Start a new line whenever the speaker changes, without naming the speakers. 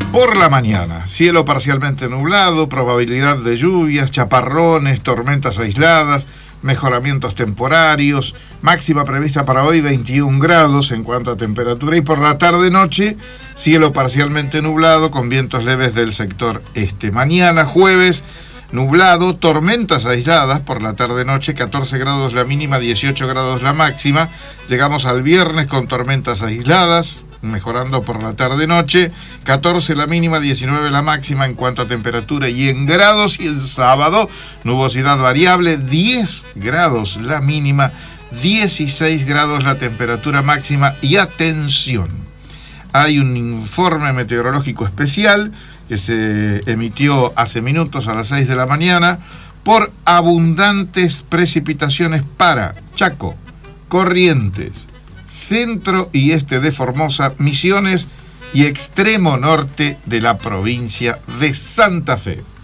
Por la mañana, cielo parcialmente nublado, probabilidad de lluvias, chaparrones, tormentas aisladas, mejoramientos temporarios, máxima prevista para hoy 21 grados en cuanto a temperatura, y por la tarde-noche, cielo parcialmente nublado con vientos leves del sector este. Mañana jueves, nublado, tormentas aisladas por la tarde-noche, 14 grados la mínima, 18 grados la máxima. Llegamos al viernes con tormentas aisladas, mejorando por la tarde-noche, 14 la mínima, 19 la máxima en cuanto a temperatura y en grados. Y el sábado, nubosidad variable, 10 grados la mínima, 16 grados la temperatura máxima. Y atención, hay un informe meteorológico especial que se emitió hace minutos a las 6 de la mañana por abundantes precipitaciones para Chaco, Corrientes, centro y este de Formosa, Misiones y extremo norte de la provincia de Santa Fe.